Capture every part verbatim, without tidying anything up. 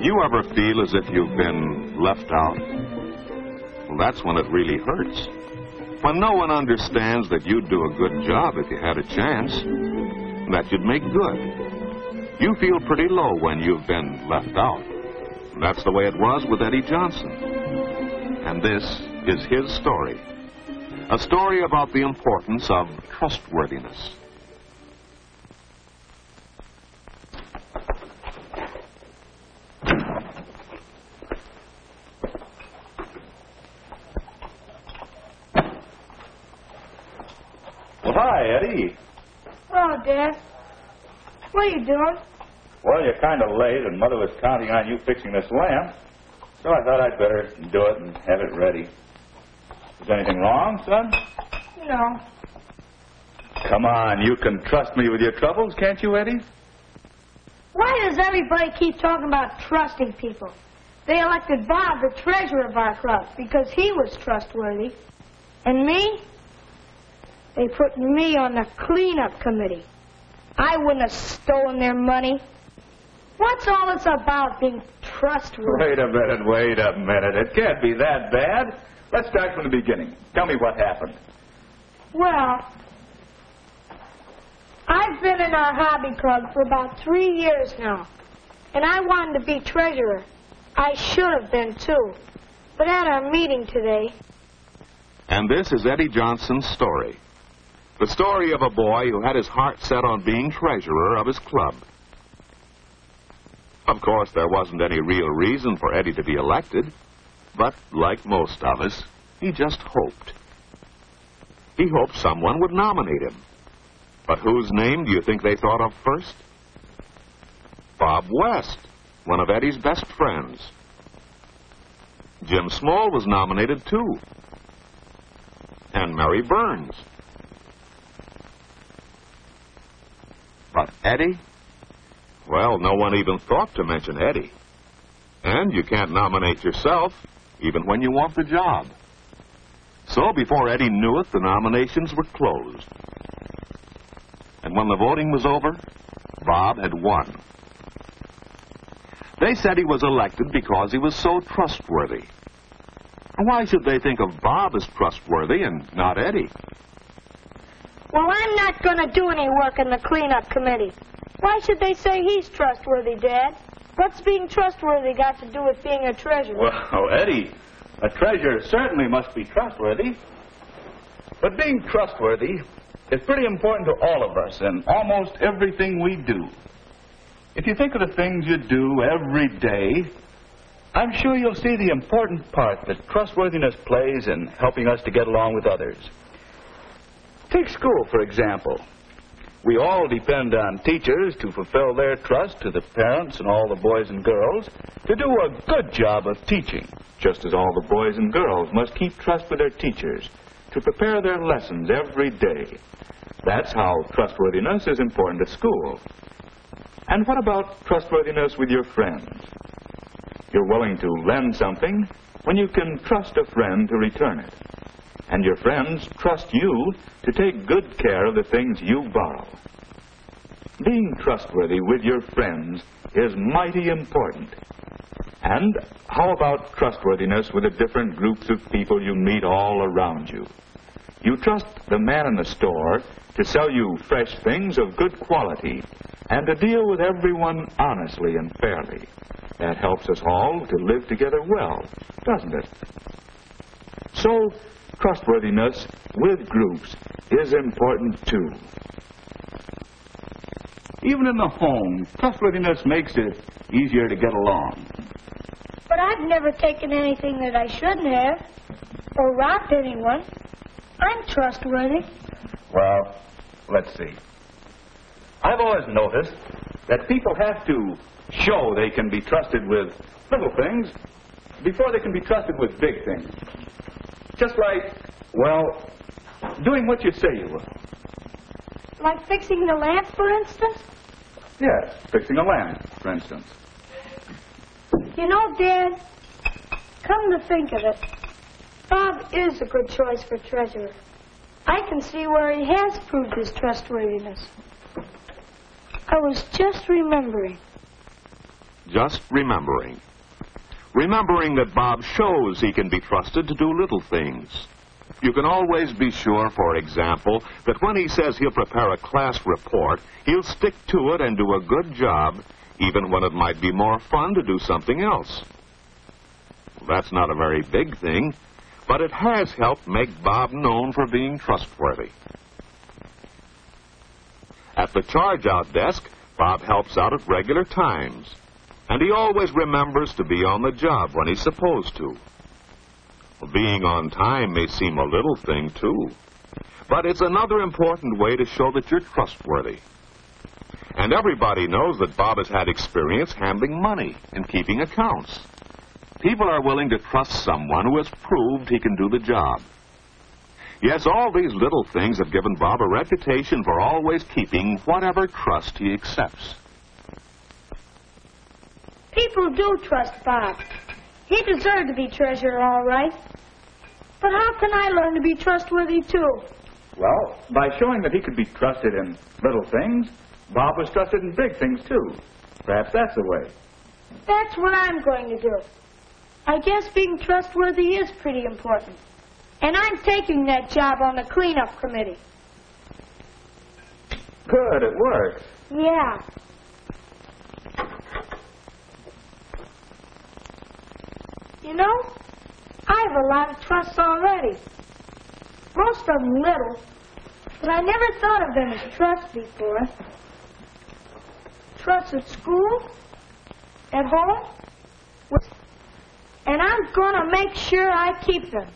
You ever feel as if you've been left out? Well, that's when it really hurts. When no one understands that you'd do a good job if you had a chance, that you'd make good. You feel pretty low when you've been left out. That's the way it was with Eddie Johnson. And this is his story. A story about the importance of trustworthiness. Well, hi, Eddie. Hello, Dad. What are you doing? Well, you're kind of late, and Mother was counting on you fixing this lamp, so I thought I'd better do it and have it ready. Is anything wrong, son? No. Come on, you can trust me with your troubles, can't you, Eddie? Why does everybody keep talking about trusting people? They elected Bob the treasurer of our club because he was trustworthy. And me? They put me on the cleanup committee. I wouldn't have stolen their money. What's all this about, being trustworthy? Wait a minute, wait a minute. It can't be that bad. Let's start from the beginning. Tell me what happened. Well, I've been in our hobby club for about three years now, and I wanted to be treasurer. I should have been, too. But at our meeting today... And this is Eddie Johnson's story. The story of a boy who had his heart set on being treasurer of his club. Of course, there wasn't any real reason for Eddie to be elected, but like most of us, he just hoped. He hoped someone would nominate him. But whose name do you think they thought of first? Bob West, one of Eddie's best friends. Jim Small was nominated, too. And Mary Burns. But Eddie? Well, no one even thought to mention Eddie. And you can't nominate yourself, even when you want the job. So before Eddie knew it, the nominations were closed. And when the voting was over, Bob had won. They said he was elected because he was so trustworthy. Why should they think of Bob as trustworthy and not Eddie? Well, I'm not going to do any work in the cleanup committee. Why should they say he's trustworthy, Dad? What's being trustworthy got to do with being a treasurer? Well, Eddie, a treasurer certainly must be trustworthy. But being trustworthy is pretty important to all of us in almost everything we do. If you think of the things you do every day, I'm sure you'll see the important part that trustworthiness plays in helping us to get along with others. Take school, for example. We all depend on teachers to fulfill their trust to the parents and all the boys and girls to do a good job of teaching, just as all the boys and girls must keep trust with their teachers to prepare their lessons every day. That's how trustworthiness is important at school. And what about trustworthiness with your friends? You're willing to lend something when you can trust a friend to return it. And your friends trust you to take good care of the things you borrow. Being trustworthy with your friends is mighty important. And how about trustworthiness with the different groups of people you meet all around you? You trust the man in the store to sell you fresh things of good quality and to deal with everyone honestly and fairly. That helps us all to live together well, doesn't it? So, trustworthiness with groups is important, too. Even in the home, trustworthiness makes it easier to get along. But I've never taken anything that I shouldn't have, or robbed anyone. I'm trustworthy. Well, let's see. I've always noticed that people have to show they can be trusted with little things before they can be trusted with big things. Just like, well, doing what you say you will. Like fixing the lamp, for instance? Yes, fixing a lamp, for instance. You know, Dad, come to think of it, Bob is a good choice for treasurer. I can see where he has proved his trustworthiness. I was just remembering. just remembering. Remembering that Bob shows he can be trusted to do little things. You can always be sure, for example, that when he says he'll prepare a class report, he'll stick to it and do a good job, even when it might be more fun to do something else. That's not a very big thing, but it has helped make Bob known for being trustworthy. At the charge-out desk, Bob helps out at regular times, and he always remembers to be on the job when he's supposed to. Being on time may seem a little thing, too, but it's another important way to show that you're trustworthy. And everybody knows that Bob has had experience handling money and keeping accounts. People are willing to trust someone who has proved he can do the job. Yes, all these little things have given Bob a reputation for always keeping whatever trust he accepts. People do trust Bob. He deserved to be treasurer, all right. But how can I learn to be trustworthy, too? Well, by showing that he could be trusted in little things, Bob was trusted in big things, too. Perhaps that's the way. That's what I'm going to do. I guess being trustworthy is pretty important. And I'm taking that job on the cleanup committee. Good, it works. Yeah. You know, I have a lot of trusts already. Most of them little, but I never thought of them as trusts before. Trusts at school, at home, and I'm going to make sure I keep them.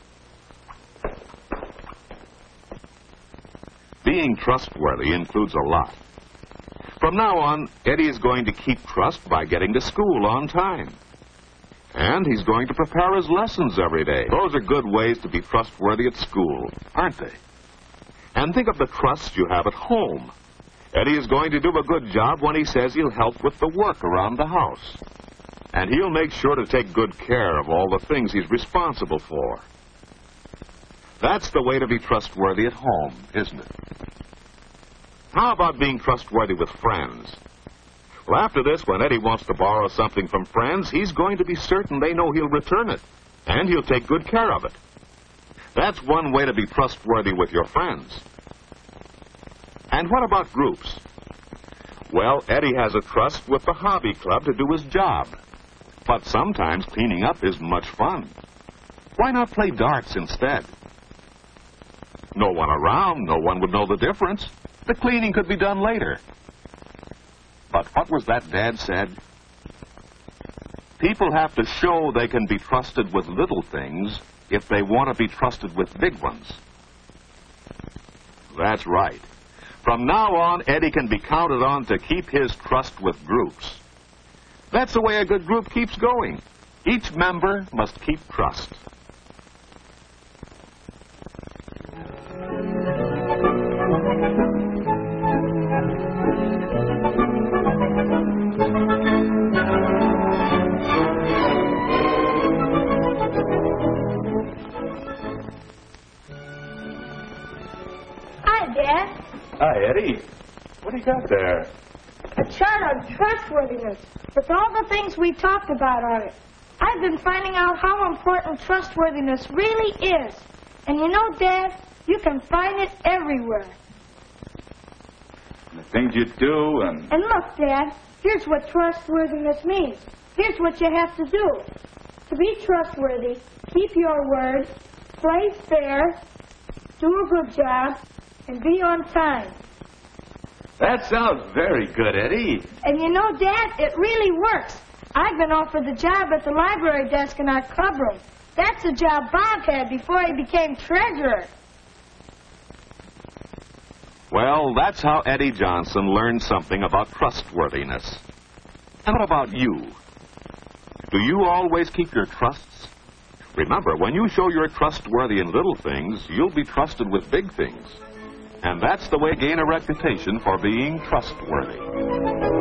Being trustworthy includes a lot. From now on, Eddie is going to keep trust by getting to school on time. And he's going to prepare his lessons every day. Those are good ways to be trustworthy at school, aren't they? And think of the trust you have at home. Eddie is going to do a good job when he says he'll help with the work around the house. And he'll make sure to take good care of all the things he's responsible for. That's the way to be trustworthy at home, isn't it? How about being trustworthy with friends? Well, after this, when Eddie wants to borrow something from friends, he's going to be certain they know he'll return it, and he'll take good care of it. That's one way to be trustworthy with your friends. And what about groups? Well, Eddie has a trust with the hobby club to do his job. But sometimes cleaning up is much fun. Why not play darts instead? No one around, no one would know the difference. The cleaning could be done later. But what was that Dad said? People have to show they can be trusted with little things if they want to be trusted with big ones. That's right. From now on, Eddie can be counted on to keep his trust with groups. That's the way a good group keeps going. Each member must keep trust. Hi, Dad. Hi, Eddie. What do you got there? A chart on trustworthiness with all the things we talked about on it. I've been finding out how important trustworthiness really is. And you know, Dad, you can find it everywhere. The things you do and... And look, Dad, here's what trustworthiness means. Here's what you have to do. To be trustworthy, keep your word, play fair, do a good job, and be on time. That sounds very good, Eddie. And you know, Dad, it really works. I've been offered the job at the library desk in our clubroom. That's the job Bob had before he became treasurer. Well, that's how Eddie Johnson learned something about trustworthiness. And what about you? Do you always keep your trusts? Remember, when you show you're trustworthy in little things, you'll be trusted with big things. And that's the way to gain a reputation for being trustworthy.